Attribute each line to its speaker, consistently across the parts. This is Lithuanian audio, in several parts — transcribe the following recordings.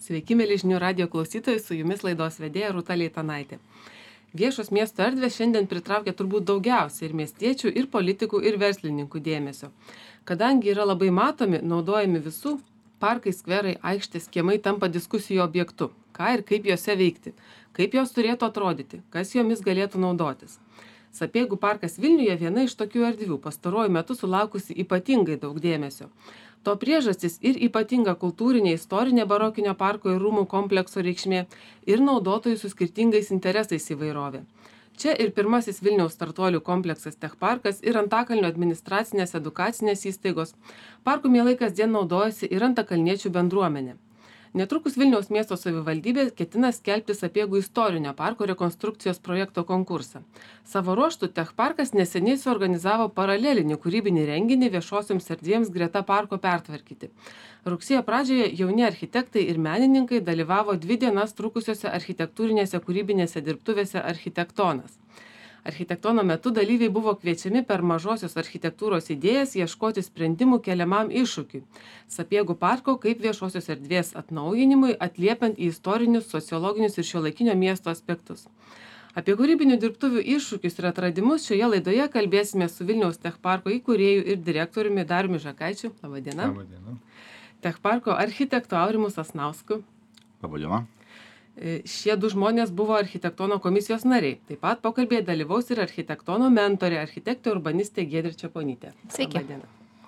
Speaker 1: Sveiki, mėly žinių radijo klausytojai, su jumis laidos vedėja Rūta Leitanaitė. Viešos miesto erdvės šiandien pritraukia turbūt daugiausiai ir miestiečių, ir politikų, ir verslininkų dėmesio. Kadangi yra labai matomi, naudojami visų, parkai, skverai, aikštės, kiemai tampa diskusijų objektu. Ką ir kaip juose veikti, kaip jos turėtų atrodyti, kas jomis galėtų naudotis. Sapiegų parkas Vilniuje viena iš tokių erdvių, pastaruoju metu sulaukusi ypatingai daug dėmesio. To priežastis ir ypatinga kultūrinė, istorinė barokinio parko ir rūmų komplekso reikšmė ir naudotojų su skirtingais interesais įvairovė. Čia ir pirmasis Vilniaus startuolių kompleksas Techparkas ir Antakalnio administracinės edukacinės įstaigos. Parkų mielai kasdien naudojasi ir antakalniečių bendruomenė. Netrukus Vilniaus miesto savivaldybė ketina skelbti Sapiegų istorinio parko rekonstrukcijos projekto konkursą. Savo ruožtu Techparkas neseniai suorganizavo paralelinį kūrybinį renginį viešosioms erdvėms greta parko pertvarkyti. Rugsėjo pradžioje jauni architektai ir menininkai dalyvavo 2 dienas trukusiose architektūrinėse kūrybinėse dirbtuvėse Architektonas. Architektono metu dalyviai buvo kviečiami per mažosios architektūros idėjas ieškoti sprendimų keliamam iššūkiui – Sapiegų parko kaip viešosios erdvės atnaujinimui, atliepiant į istorinius, sociologinius ir šiuolaikinio miesto aspektus. Apie kūrybinių dirbtuvių iššūkius ir atradimus šioje laidoje kalbėsime su Vilniaus Techparko įkūrėju ir direktoriumi Dariumi Žakaičiu. Labadiena.
Speaker 2: Labadiena.
Speaker 1: Techparko architektu Aurimu Sasnausku.
Speaker 2: Labadiena.
Speaker 1: Šie 2 žmonės buvo architektono komisijos nariai. Taip pat pokalbėje dalyvaus ir architektono mentorė, architektė urbanistė Giedrė Čeponytė.
Speaker 3: Sveiki.
Speaker 1: Labadiena.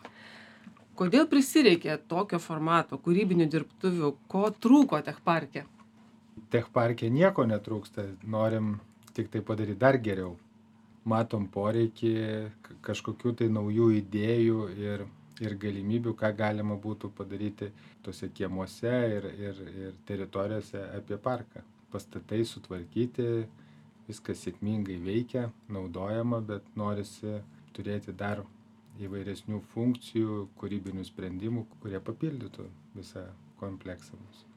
Speaker 1: Kodėl prisireikė tokio formato kūrybinių dirbtuvių? Ko trūko Techparke?
Speaker 2: Techparke nieko netrūksta, norim tik tai padaryti dar geriau. Matom poreikį kažkokių tai naujų idėjų ir galimybių, ką galima būtų padaryti tose kiemuose ir teritorijose apie parką. Pastatai sutvarkyti, viskas sėkmingai veikia, naudojama, bet norisi turėti dar įvairesnių funkcijų, kūrybinių sprendimų, kurie papildytų visą kompleksą mūsų.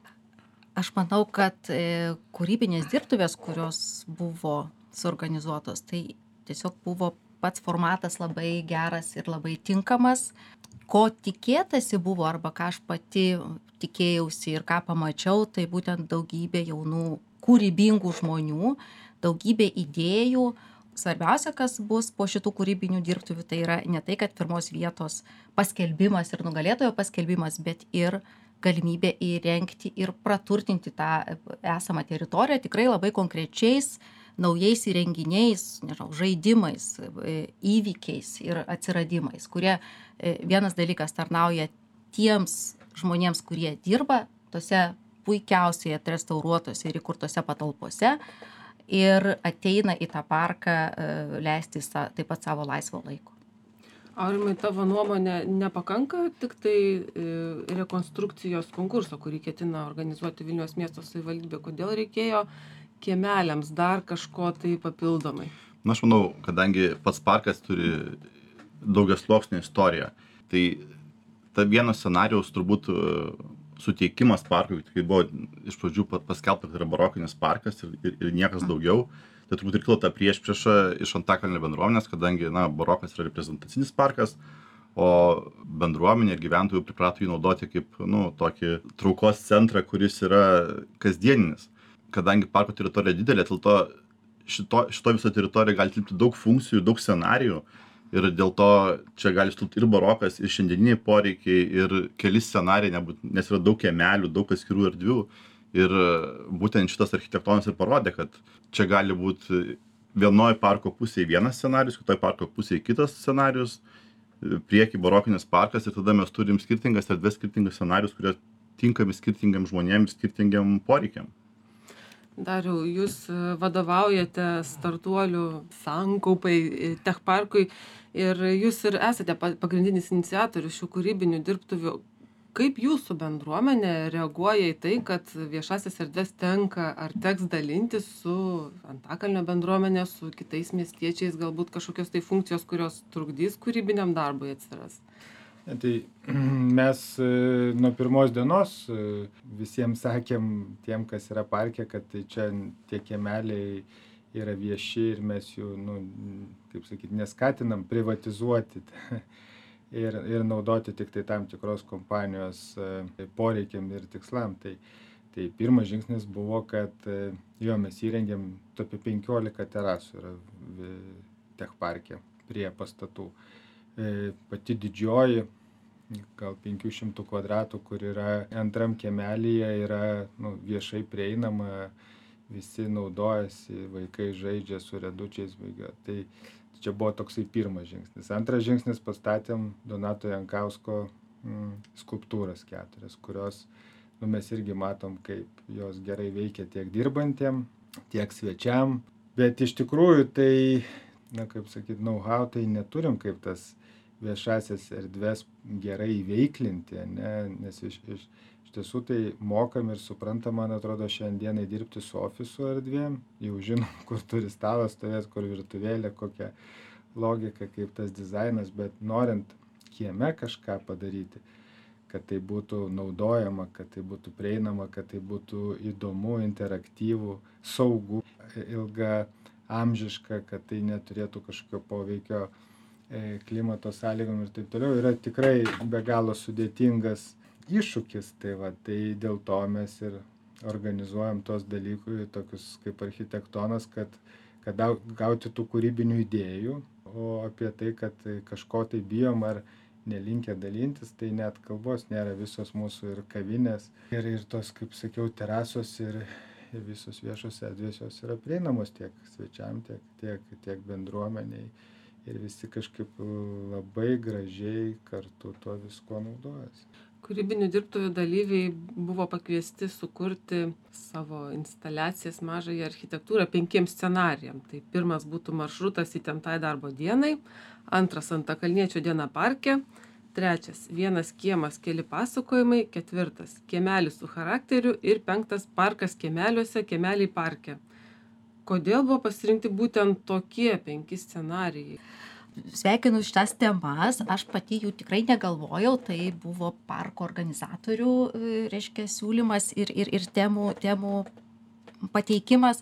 Speaker 3: Aš manau, kad kūrybinės dirbtuvės, kurios buvo suorganizuotos, tai tiesiog buvo pats formatas labai geras ir labai tinkamas. Ko tikėtasi buvo arba ką aš pati tikėjausi ir ką pamačiau, tai būtent daugybė jaunų kūrybingų žmonių, daugybė idėjų. Svarbiausia, kas bus po šitų kūrybinių dirbtuvių, tai yra ne tai, kad pirmos vietos paskelbimas ir nugalėtojo paskelbimas, bet ir galimybė įrengti ir praturtinti tą esamą teritoriją tikrai labai konkrečiais naujais įrenginiais, žaidimais, įvykiais ir atsiradimais, kurie vienas dalykas tarnauja tiems žmonėms, kurie dirba tose puikiausiai atrestauruotose ir įkurtose patalpose ir ateina į tą parką leisti taip pat savo laisvo laiko.
Speaker 1: Aurimai, tavo nuomonė, nepakanka tik tai rekonstrukcijos konkurso, kurį ketina organizuoti Vilniaus miesto savivaldybė? Kodėl reikėjo kiemeliams dar kažko tai papildomai?
Speaker 4: Aš manau, kadangi pats parkas turi daugiasluoksnę istoriją, tai ta vieno scenarijaus turbūt suteikimas parkui, kai buvo iš pradžių paskelbta, kad yra barokinis parkas ir niekas daugiau, tai turbūt ir kilo ta priešprieša iš Antakalnio bendruomenės, kadangi barokas yra reprezentacinis parkas, o bendruomenė ir gyventojų priprato jį naudoti kaip tokį traukos centrą, kuris yra kasdieninis. Kadangi parko teritorija didelė, dėl to šito viso teritorijoje gali tilpti daug funkcijų, daug scenarijų ir dėl to čia gali tilpti ir barokas, ir šiandieniniai poreikiai, ir keli scenarijai, nes yra daug kiemelių, daug atskirų erdvių. Ir būtent šitas architektonas ir parodė, kad čia gali būti vienoj parko pusėje vienas scenarijus, kitoj parko pusėje kitas scenarijus, prieki barokinis parkas ir tada mes turim skirtingas erdves, skirtingus scenarijus, kurie tinkami skirtingam žmonėms, skirtingiam poreikiam.
Speaker 1: Dariau, jūs vadovaujate startuolių sankaupai Techparkui ir jūs ir esate pagrindinis iniciatorius šių kūrybinių dirbtuvių. Kaip jūsų bendruomenė reaguoja į tai, kad viešasis erdves tenka ar teks dalintis su Antakalnio bendruomenė, su kitais miestiečiais, galbūt kažkokios tai funkcijos, kurios trukdys kūrybiniam darbui atsiras?
Speaker 2: Tai mes nuo pirmos dienos visiems sakėm tiem, kas yra parke, kad čia tie kiemeliai yra vieši ir mes jų, neskatinam privatizuoti ir naudoti tik tai tam tikros kompanijos poreikiam ir tikslam. Tai Tai pirmas žingsnis buvo, kad jo mes įrengėm apie 15 terasų yra tech parke prie pastatų. Pati didžioji, gal 500 kvadratų, kur yra antram kiemelyje, yra viešai prieinama, visi naudojasi, vaikai žaidžia su redučiais bėgio. Tai čia buvo toksai pirmas žingsnis. Antras žingsnis, pastatėm Donato Jankausko skulptūras 4, kurios mes irgi matom, kaip jos gerai veikia tiek dirbantiem, tiek svečiam. Bet iš tikrųjų tai, kaip sakyt, know-how tai neturim, kaip tas viešasias erdves gerai įveiklinti, nes iš tiesų tai mokam ir suprantam, man atrodo, šiandienai dirbti su ofiso erdvėm, jau žinom, kur turi stalas stovėt, kur virtuvėlė, kokia logika, kaip tas dizainas, bet norint kieme kažką padaryti, kad tai būtų naudojama, kad tai būtų prieinama, kad tai būtų įdomu, interaktyvu, saugu, ilgaamžiška, kad tai neturėtų kažkokio poveikio klimato sąlygom ir taip toliau, yra tikrai be galo sudėtingas iššūkis. Tai dėl to mes ir organizuojam tos dalykus, tokius kaip architektonas, kad gauti tų kūrybinių idėjų, o apie tai, kad kažko tai bijom ar nelinkę dalintis, tai net kalbos nėra. Visos mūsų ir kavinės, ir tos, kaip sakiau, terasos ir visos viešos erdvės jos yra prieinamos tiek svečiam, tiek bendruomeniai. Ir visi kažkaip labai gražiai kartu to visko naudojasi.
Speaker 1: Kūrybinių dirbtuvių dalyviai buvo pakviesti sukurti savo instaliacijas mažąją architektūrą 5 scenarijam. Tai pirmas būtų maršrutas įtemptai darbo dienai, antras Antakalniečio diena parke, trečias vienas kiemas keli pasakojimai, ketvirtas kiemelis su charakteriu ir penktas parkas kiemeliuose, kiemeliai parke. Kodėl buvo pasirinkti būtent tokie 5 scenarijai?
Speaker 3: Sveikinu šitas temas, aš pati jų tikrai negalvojau, tai buvo parko organizatorių, siūlymas ir temų pateikimas,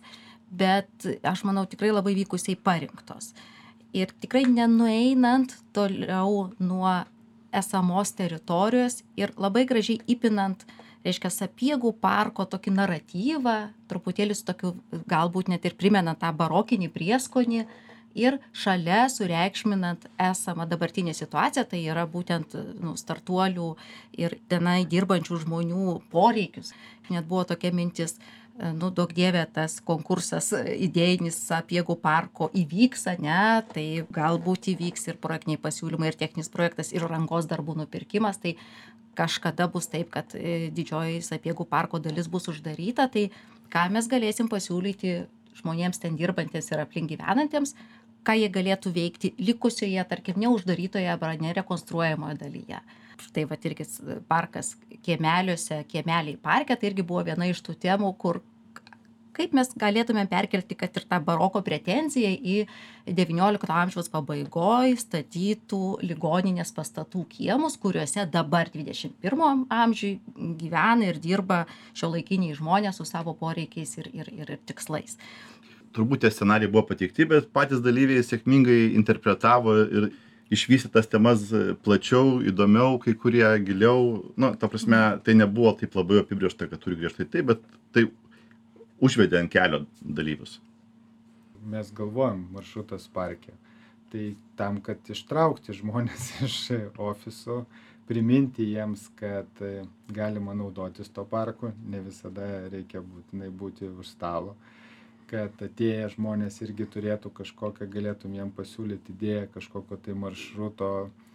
Speaker 3: bet aš manau tikrai labai vykusiai parinktos. Ir tikrai nenueinant toliau nuo esamos teritorijos ir labai gražiai įpinant, Sapiegų parko tokį naratyvą, truputėlį su tokiu, galbūt net ir primenant tą barokinį prieskonį, ir šalia sureikšminant esamą dabartinę situaciją, tai yra būtent startuolių ir tenai dirbančių žmonių poreikius. Net buvo tokia mintis, duok dieve, tas konkursas idėjinis Sapiegų parko įvyks, tai galbūt įvyks ir projektiniai pasiūlymai, ir techninis projektas, ir rangos darbų nupirkimas, tai kažkada bus taip, kad didžioji Sapiegų parko dalis bus uždaryta, tai ką mes galėsim pasiūlyti žmonėms ten dirbantiems ir aplink gyvenantiems, ką jie galėtų veikti likusioje, tarkim, neuždarytoje arba nerekonstruojamoje dalyje. Štai irgi parkas kiemeliuose, kiemeliai parke, tai irgi buvo viena iš tų temų, kur kaip mes galėtume perkelti, kad ir tą baroko pretenziją į XIX amžiaus pabaigoje statytų ligoninės pastatų kiemus, kuriuose dabar 21 amžiui gyvena ir dirba šiuolaikiniai žmonės su savo poreikiais ir tikslais.
Speaker 4: Turbūt tie scenarijai buvo pateikti, bet patys dalyviai sėkmingai interpretavo ir išvystė tas temas plačiau, įdomiau, kai kurie giliau. Ta prasme, tai nebuvo taip labai apibrėžta, kad turi griežtai taip, bet tai užvedė ant kelio dalyvius.
Speaker 2: Mes galvojam maršrutas parke. Tai tam, kad ištraukti žmonės iš ofiso, priminti jiems, kad galima naudotis to parku, ne visada reikia būtinai būti už stalo, kad atėję žmonės irgi turėtų kažkokią, galėtum jiem pasiūlyti idėją kažkokio tai maršruto.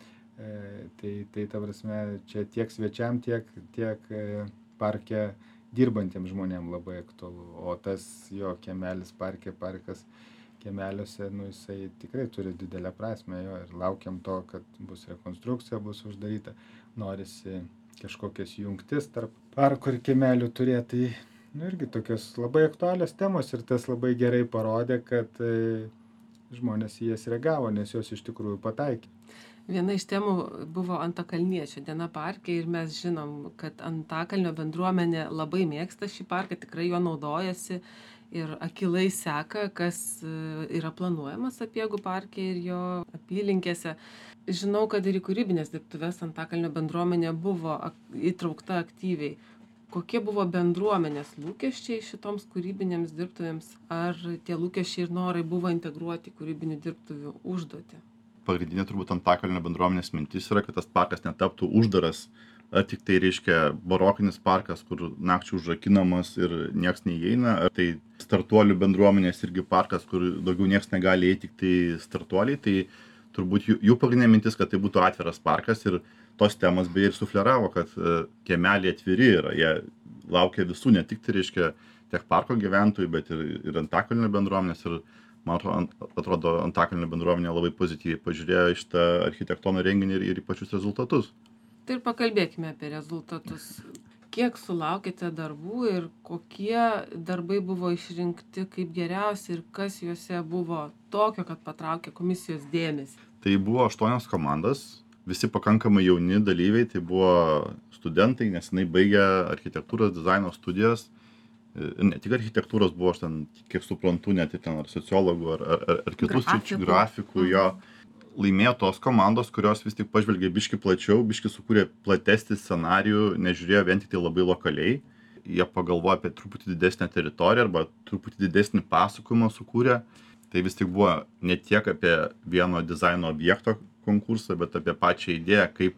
Speaker 2: Tai ta prasme, čia tiek svečiam, tiek parke dirbantiems žmonėm labai aktualu, o tas jo kiemelis parkas kiemeliuose, jisai tikrai turi didelę prasmę jo ir laukiam to, kad bus rekonstrukcija, bus uždaryta, norisi kažkokias jungtis tarp parko ir kiemelių turėti, irgi tokios labai aktualios temos ir tas labai gerai parodė, kad žmonės į jas reagavo, nes jos iš tikrųjų pataikė.
Speaker 1: Viena iš temų buvo Antakalniečio diena parke ir mes žinom, kad Antakalnio bendruomenė labai mėgsta šį parką, tikrai jo naudojasi ir akylai seka, kas yra planuojamas Sapiegų parke ir jo apylinkėse. Žinau, kad ir į kūrybinės dirbtuves Antakalnio bendruomenė buvo įtraukta aktyviai. Kokie buvo bendruomenės lūkesčiai šitoms kūrybinėms dirbtuvėms? Ar tie lūkesčiai ir norai buvo integruoti į kūrybinių dirbtuvių užduotį?
Speaker 4: Pagrindinė turbūt Antakalnio bendruomenės mintis yra, kad tas parkas netaptų uždaras, ar tik tai reiškia barokinis parkas, kur nakčių užrakinamas ir nieks neįeina, ar tai startuolių bendruomenės irgi parkas, kur daugiau nieks negali įeiti, tik tai startuoliai. Tai turbūt jų pagrindinė mintis, kad tai būtų atviras parkas, ir tos temos beje ir sufleravo, kad kiemeliai atviri yra, jie laukia visų, ne tik tai reiškia tiek parko gyventojų, bet ir Antakalnio bendruomenės. Ir man atrodo, Antakalnio bendruomenė labai pozityviai pažiūrėjo iš tą architektono renginį ir į pačius rezultatus.
Speaker 1: Tai ir pakalbėkime apie rezultatus. Kiek sulaukėte darbų ir kokie darbai buvo išrinkti kaip geriausi ir kas juose buvo tokio, kad patraukė komisijos dėmesį?
Speaker 4: Tai buvo 8 komandos, visi pakankamai jauni dalyviai, tai buvo studentai, nesenai baigę architektūros dizaino studijas. Ne tik architektūros buvo, aš ten, kiek suprantu, net ir ten ar sociologų, ar kitus grafikų, jo. Laimėjo tos komandos, kurios vis tik pažvelgė biški plačiau, biški sukūrė platesnį scenarijų, nežiūrėjo vien tik tai labai lokaliai. Jie pagalvojo apie truputį didesnę teritoriją arba truputį didesnį pasakojimą sukūrė. Tai vis tik buvo ne tiek apie vieno dizaino objekto konkursą, bet apie pačią idėją, kaip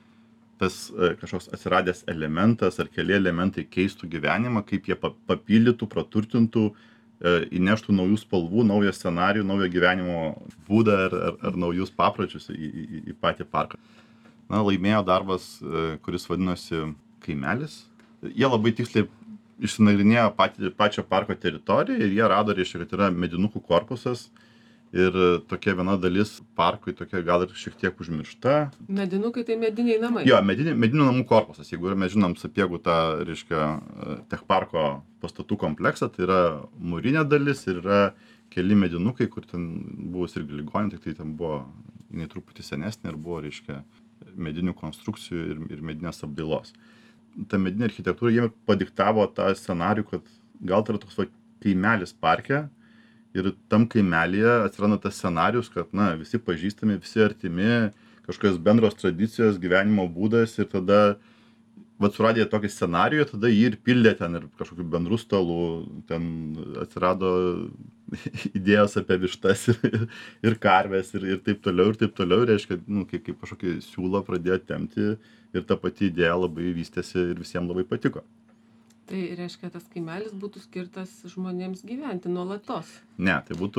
Speaker 4: tas kažkoks atsiradęs elementas ar keli elementai keistų gyvenimą, kaip jie papildytų, praturtintų, įneštų naujų spalvų, naują scenarijų, naują gyvenimo būdą ar naujus papročius į patį parką. Na, laimėjo darbas, kuris vadinosi Kaimelis. Jie labai tiksliai išsinagrinėjo pačią parko teritoriją ir jie rado, reiškia, kad yra medinukų korpusas ir tokia viena dalis parkui tokia gal ir šiek tiek užmiršta.
Speaker 1: Medinukai tai mediniai namai?
Speaker 4: Jo, medinių namų korpusas. Jeigu mes žinom Sapiegų tą, reiškia, techparko pastatų kompleksą, tai yra mūrinė dalis ir yra keli medinukai, kur ten buvo irgi ligoninė, tik tai ten buvo jinai truputį senesnė ir buvo, reiškia, medinių konstrukcijų ir medinės apdailos. Ta medinė architektūra jiem padiktavo tą scenarijų, kad gal tai yra toks kaimelis parke ir tam kaimelyje atsiranda tas scenarijus, kad na, visi pažįstami, visi artimi, kažkokios bendros tradicijos, gyvenimo būdas ir tada suradė tokį scenarijų, tada jį ir pildė ten ir kažkokių bendrų stalų, ten atsirado idėjos apie vištas ir karves ir taip toliau, reiškia, nu, kaip kažkokį siūlą pradėjo tempti ir ta pati idėja labai vystėsi ir visiems labai patiko.
Speaker 1: Tai reiškia, tas kaimelis būtų skirtas žmonėms gyventi nuolatos?
Speaker 4: Ne, tai būtų...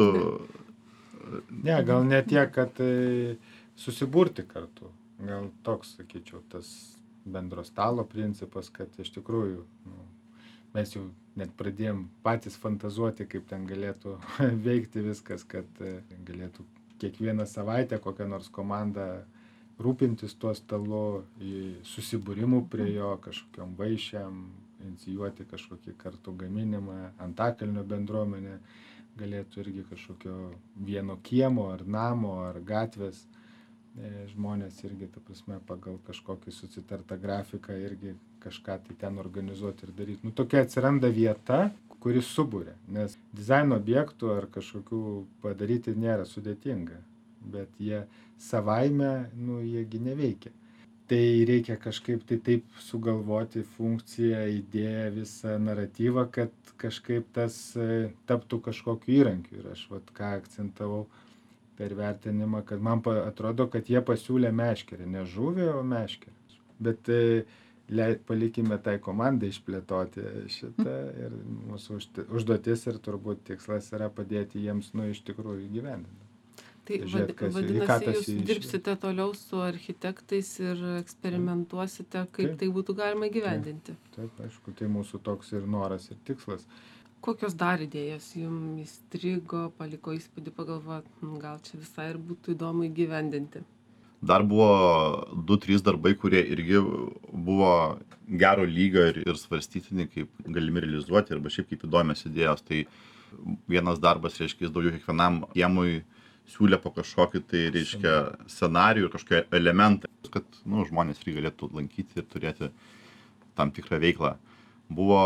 Speaker 2: Ne, gal ne tiek, kad susiburti kartu. Gal toks, sakyčiau, tas bendro stalo principas, kad iš tikrųjų mes jau net pradėjom patys fantazuoti, kaip ten galėtų veikti viskas, kad galėtų kiekvieną savaitę kokią nors komandą rūpintis tuo stalu, susibūrimų prie jo, kažkokiom vaišėm, inicijuoti kažkokį kartu gaminimą, Antakalnio bendruomenė galėtų irgi kažkokio vieno kiemo ar namo ar gatvės žmonės irgi, ta prasme, pagal kažkokį susitartą grafiką irgi kažką tai ten organizuoti ir daryti. Nu, tokia atsiranda vieta, kuris subūrė, nes dizaino objektų ar kažkokių padaryti nėra sudėtinga, bet jie savaime, nu, jiegi neveikia. Tai reikia kažkaip tai taip sugalvoti funkciją, idėją, visą naratyvą, kad kažkaip tas taptų kažkokiu įrankiu. Ir aš ką akcentavau per vertinimą, kad man atrodo, kad jie pasiūlė meškerę, ne žuvį, o meškerę. Bet palikime tai komandai išplėtoti šitą ir mūsų užduotis ir turbūt tikslas yra padėti jiems, nu, iš tikrųjų įgyvendinti.
Speaker 1: Tai vadinasi, jūs dirbsite toliau su architektais ir eksperimentuosite, kaip tai būtų galima įgyvendinti.
Speaker 2: Taip, aišku, tai mūsų toks ir noras ir tikslas.
Speaker 1: Kokios dar idėjos jums įstrigo, paliko įspūdį, pagalvot, gal čia visai ir būtų įdomu įgyvendinti?
Speaker 4: Dar buvo 2-3 darbai, kurie irgi buvo gero lygio ir svarstytini, kaip galimi realizuoti, arba šiaip kaip įdomios idėjos. Tai vienas darbas, reiškia, jis daugiau kiekvienam kiemui siūlė po kažkokį, tai reiškia, scenarijų ir kažkokį elementą, kad nu, žmonės irgi galėtų lankyti ir turėti tam tikrą veiklą. Buvo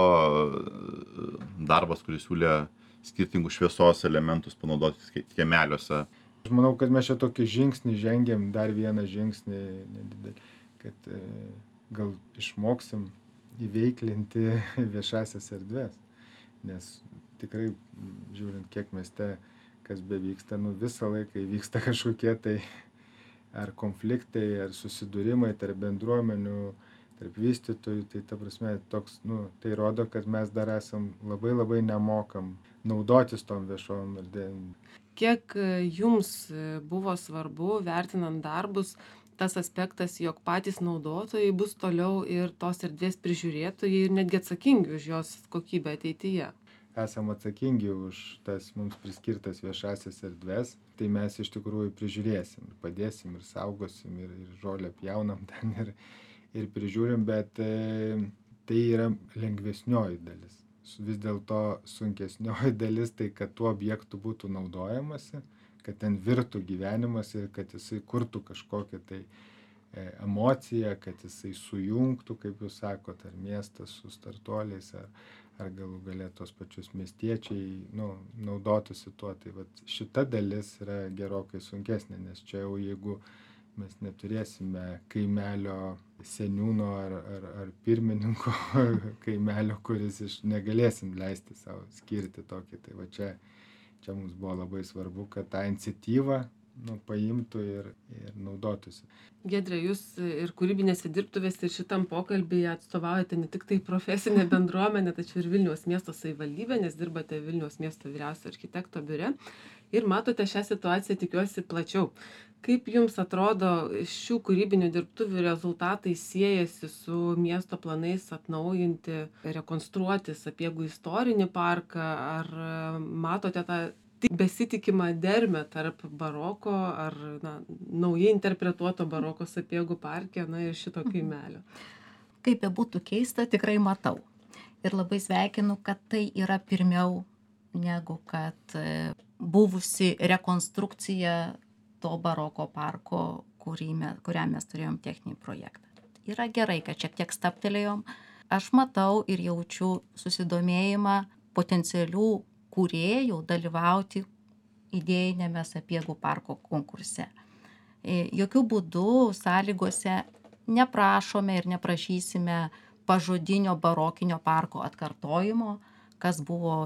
Speaker 4: darbas, kuris siūlė skirtingų šviesos elementus panaudoti kiemeliuose.
Speaker 2: Aš manau, kad mes čia tokį žingsnį žengėm, dar vieną žingsnį nedidelį, kad gal išmoksim įveiklinti viešasias erdves. Nes tikrai, žiūrint, kiek mieste kas bevyksta, visą laiką įvyksta kažkokie tai ar konfliktai, ar susidūrimai tarp bendruomenių, tarp vystytojų. Tai ta prasme, tai rodo, kad mes dar esam labai nemokam naudotis tom viešom erdvėm.
Speaker 1: Kiek jums buvo svarbu, vertinant darbus, tas aspektas, jog patys naudotojai bus toliau ir tos erdvės prižiūrėtojai ir netgi atsakingi už jos kokybę ateityje?
Speaker 2: Esam atsakingi už tas mums priskirtas viešasias erdves, tai mes iš tikrųjų prižiūrėsim, padėsim ir saugosim, ir žolę pjaunam ten ir prižiūrim, bet tai yra lengvesnioji dalis. Vis dėlto sunkesnioji dalis tai, kad tuo objektu būtų naudojamasi, kad ten virtų gyvenimas ir kad jisai kurtų kažkokią tai emociją, kad jisai sujungtų, kaip jūs sakot, ar miestas su startuoliais, ar galų galę tos pačius miestiečiai naudotųsi tuo. Tai vat šita dalis yra gerokai sunkesnė, nes čia jau jeigu mes neturėsime kaimelio seniūno ar pirmininko kaimelio, kuris negalėsim leisti savo skirti tokį. Tai va čia mums buvo labai svarbu, kad tą iniciatyvą paimtų ir naudotųsi.
Speaker 1: Giedre, jūs ir kūrybinėse dirbtuvėse ir šitam pokalbyje atstovaujate ne tik tai profesinę bendruomenę, tačiau ir Vilniaus miesto savivaldybę, nes dirbate Vilniaus miesto vyriausio architekto biure ir matote šią situaciją, tikiuosi, plačiau. Kaip jums atrodo šių kūrybinių dirbtuvių rezultatai siejasi su miesto planais atnaujinti, rekonstruoti Sapiegų istorinį parką, ar matote tą besitikimą dermę tarp baroko ar naujai interpretuoto baroko Sapiegų parke ir šito kaimelio?
Speaker 3: Kaip bebūtų keista, tikrai matau. Ir labai sveikinu, kad tai yra pirmiau negu kad buvusi rekonstrukcija to baroko parko, kurią mes turėjom techninį projektą. Yra gerai, kad šiek tiek stabtelėjom. Aš matau ir jaučiu susidomėjimą potencialių kūrėjų dalyvauti idėjinėme Sapiegų parko konkurse. Jokių būdų sąlygose neprašome ir neprašysime pažodinio barokinio parko atkartojimo, kas buvo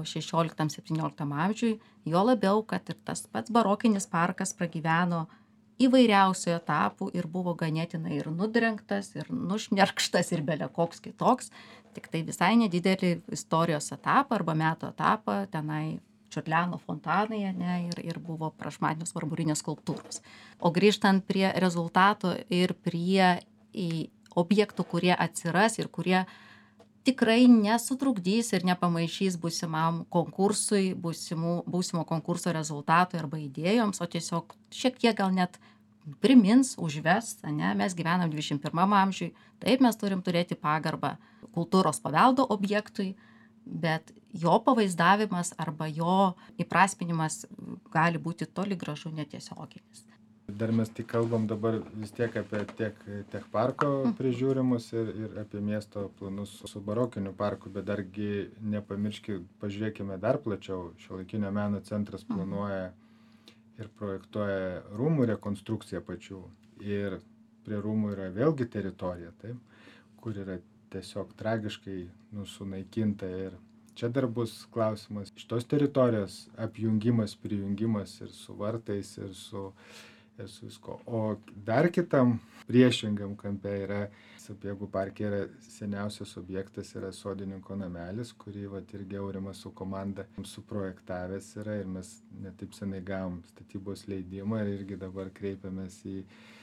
Speaker 3: 16-17 amžiui, jo labiau, kad ir tas pats barokinis parkas pragyveno įvairiausių etapų ir buvo ganėtinai ir nudrengtas, ir nušnerkštas, ir belekoks kitoks. Tik tai visai nedidelį istorijos etapą arba metų etapą tenai Čiurlionio fontanai ir buvo prašmatnios marmurinės skulptūros. O grįžtant prie rezultato ir prie objektų, kurie atsiras ir kurie tikrai nesutrukdys ir nepamaišys būsimam konkursui, būsimo konkurso rezultatui arba idėjoms, o tiesiog šiek tiek gal net primins, užves, mes gyvenam 21 amžiui, taip mes turim turėti pagarbą kultūros paveldo objektui, bet jo pavaizdavimas arba jo įprasminimas gali būti toli gražu netiesioginis.
Speaker 2: Dar mes tik kalbam dabar vis tiek apie tiek parko prižiūrimus ir apie miesto planus su barokiniu parku, bet dargi pažiūrėkime dar plačiau. Šiuolaikinio meno centras planuoja ir projektuoja rūmų rekonstrukciją pačių. Ir prie rūmų yra vėlgi teritorija, taip, kur yra tiesiog tragiškai sunaikinta. Ir čia dar bus klausimas šitos teritorijos apjungimas, prijungimas ir su vartais, ir su visko. O dar kitam priešingam kampe yra Sapiegų parke yra seniausias objektas, yra Sodininko namelis, kurį irgi Aurimas su komanda suprojektavęs yra ir mes netaip senai gavom statybos leidimą ir irgi dabar kreipiamės į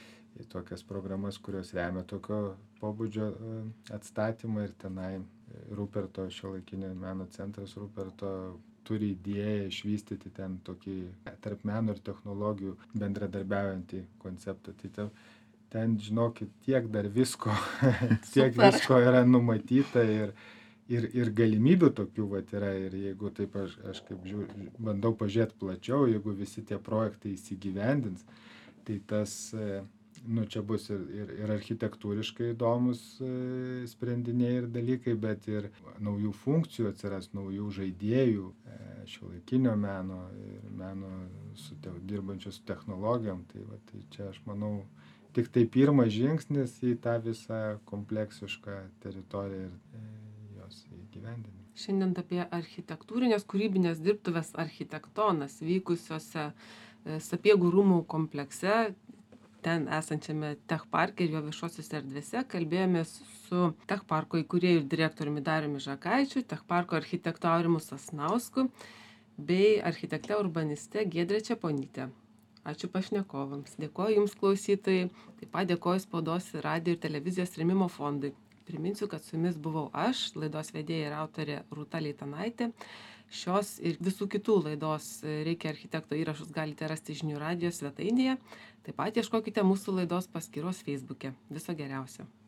Speaker 2: tokias programas, kurios remia tokio pobūdžio atstatymą ir tenai Ruperto šiuolaikinio meno centras Ruperto turi idėją išvystyti ten tokį tarp meno ir technologijų bendradarbiaujantį konceptą. Tai ten, žinokit, tiek dar visko, tiek visko yra numatyta ir galimybių tokių yra. Ir jeigu taip aš kaip bandau pažiūrėti plačiau, jeigu visi tie projektai įsigyvendins, tai tas, čia bus ir architektūriškai įdomus sprendiniai ir dalykai, bet ir naujų funkcijų atsiras, naujų žaidėjų, šiuolaikinio meno ir meno dirbančių su technologijom. Tai čia aš manau tik tai pirmas žingsnis į tą visą kompleksišką teritoriją ir jos įgyvendinimą.
Speaker 1: Šiandien apie architektūrinės kūrybinės dirbtuvės Architektonas vykusiose Sapiegų rūmų komplekse, ten esančiame Tech Parke ir jo viešosiuose erdvėse, kalbėjomės su Tech Parko įkūrėju ir direktoriumi Dariumi Žakaičiu, Tech Parko architektu Aurimu Sasnausku bei architekte urbaniste Giedre Čeponyte. Ačiū pašnekovams. Dėkoju Jums klausytojai. Taip pat dėkoju Spaudos ir radijo ir televizijos rėmimo fondui. Priminsiu, kad su Jumis buvau aš, laidos vedėja ir autorė Rūta Leitanaitė. Šios ir visų kitų laidos Reikia architekto įrašus galite rasti žinių radijo svetainėje. Taip pat ieškokite mūsų laidos paskyros Facebook'e. Viso geriausio.